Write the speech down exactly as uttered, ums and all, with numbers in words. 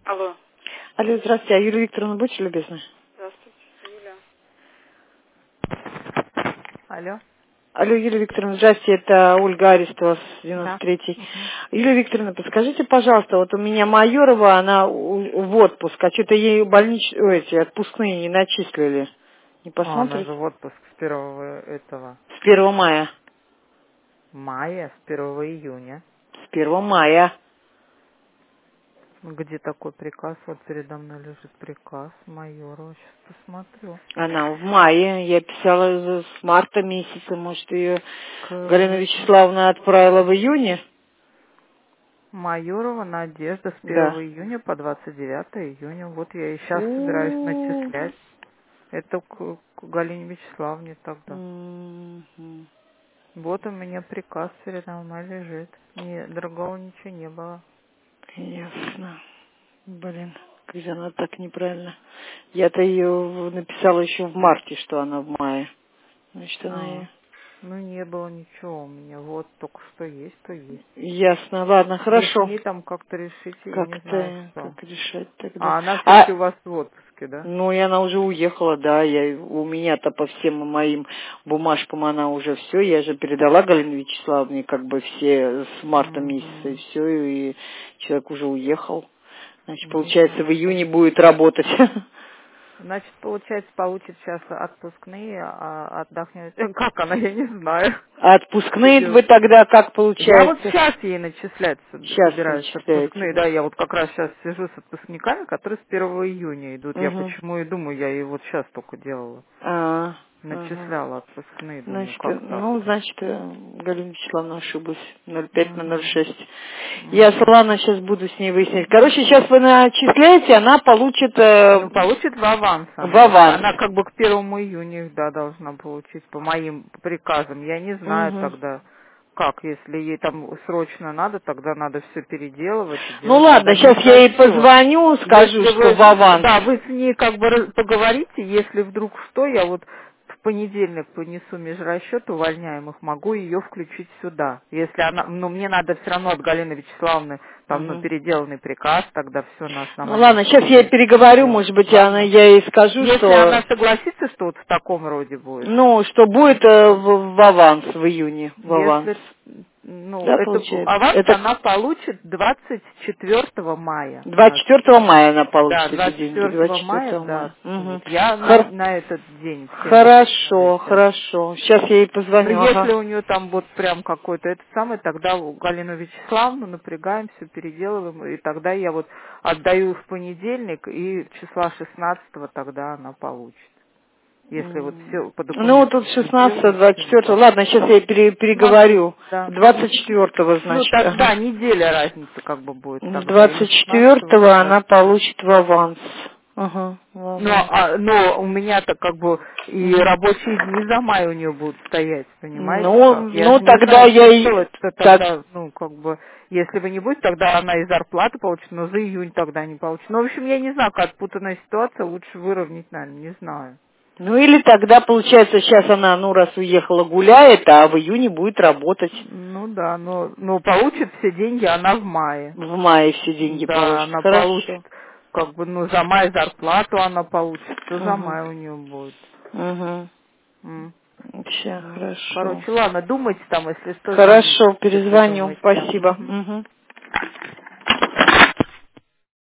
Алло. Алло, здравствуйте. А Юлия Викторовна, будьте любезны? Здравствуйте, Юля. Алло. Алло, Юлия Викторовна, здравствуйте. Это Ольга Арестова с девяносто Да. третьей. Мгм. Юлия Викторовна, подскажите, пожалуйста, вот у меня Майорова, она у- в отпуск, а что-то ей больнич... ой, эти отпускные не начислили. Не А, она посмотрит? же в отпуск с первого этого С первого мая. мая, с первого июня. С первого мая. Где такой приказ? Вот передо мной лежит приказ майора. Сейчас посмотрю. Она в мае. Я писала за- с марта месяца. Может, ее К Галина это, Вячеславовна отправила в июне? Майорова Надежда с Да. первого июня по двадцать девятое июня. Вот я и сейчас собираюсь Фу. начислять. Это к, к Галине Вячеславовне тогда. Мгм. Вот у меня приказ передо мной лежит. Не, другого ничего не было. Ясно. Блин, как же она так неправильно. Я-то ее написала еще в марте, что она в мае. Значит, она А, и... ну не было ничего у меня. Вот только что есть, то есть. Ясно, ладно, Вы с хорошо. ней там как-то решите, я не знаю Как-то, что. как решать тогда? А она все-таки А, у вас в отпуске, да? ну, и она уже уехала, да, я, у меня-то по всем моим бумажкам она уже все, я же передала Галине Вячеславовне как бы все с марта месяца и Угу. все, и человек уже уехал. Значит, Ну, получается, в хорошо. июне будет работать. Значит, получается, получит сейчас отпускные, а отдохнет. Э, Как она, я не знаю. А Что отпускные вы делать? тогда как Я вот получается? сейчас ей начислять с- Сейчас собираюсь начисляете, отпускные. да? Да, я вот как раз сейчас сижу с отпускниками, которые с первого июня идут. Я Угу. почему и думаю, я и вот сейчас только делала. А, ага. Начисляла отпускные, думаю, Значит, э, как ну, так-то. значит, э, Галина Вячеславовна ошиблась. ноль пять на ноль Угу. шесть. Я Угу. ладно, сейчас буду с ней выяснять. Короче, сейчас вы начисляете, она получит э, Ну, получит в аванс в она. Вот аванс. она как бы к первому июня, да, должна получить по моим приказам. Я не знаю Угу. тогда, как, если ей там срочно надо, тогда надо все переделывать и Ну делать. ладно, Тогда не сейчас я за ей счет. позвоню, скажу, Если что вы, в аванс. да, вы с ней как бы раз- поговорите, если вдруг что, я вот в понедельник понесу межрасчет увольняемых, могу ее включить сюда. Если она, ну, мне надо все равно от Галины Вячеславовны там, ну, Угу. переделанный приказ, тогда все на Ну основании ладно, сейчас я ей чего переговорю, делать. может быть, она, Ладно? я ей скажу, Если она что, согласится, что вот в таком роде будет, ну, что будет э, в, в аванс в июне, в аванс. если, ну, Да, это получается. аванс Это она получит двадцать четвёртого мая. двадцать Двадцать- четвертого мая она получит Да, эти двадцать деньги. четвёртого двадцать мая четвертого мая. даст. Угу. Вот. Я на, Хор- на этот день всем начисляю Хорошо, сейчас. хорошо. Сейчас я ей Но позвоню, если ага. у нее там вот прям какой-то этот самый, тогда у Галину Вячеславовну напрягаем, все переделываем, и тогда я вот отдаю в понедельник, и числа шестнадцатого тогда она получит. Если вот М. все по Ну, документам тут все шестнадцатого, сделаю, двадцать все четвертого. это. Ладно, сейчас я ей пере- Могу, переговорю. да. двадцать четвертого, Ну, значит, ага. тогда неделя разница как бы будет С тогда. И на двадцать шестнадцатого, и на четвертого она двадцать четвёртого. получит в аванс. Ага, в Но, аванс. а, но у меня-то как бы и Мгм. рабочие дни за май у нее будут стоять, понимаете Ну, как? Я ну же не тогда знаю, я что и... делать-то Так, тогда, ну, как бы, если вы не будете, тогда она и зарплату получит, но за июнь тогда не получит. Ну, в общем, я не знаю, как путанная ситуация, лучше выровнять, наверное, не знаю. ну или тогда, получается, сейчас она, ну, раз уехала, гуляет, а в июне будет работать. Ну да, но, но получит все деньги она в мае. В мае все деньги Да, получит. она получит, Хорошо. как бы, ну, за май зарплату она получит, все за Угу. май у нее будет. Угу. М. Все, Ну, хорошо. короче, ладно, думайте там, если что, звоните, Хорошо, если перезвоню. думаете там. Спасибо. Мгм. Угу.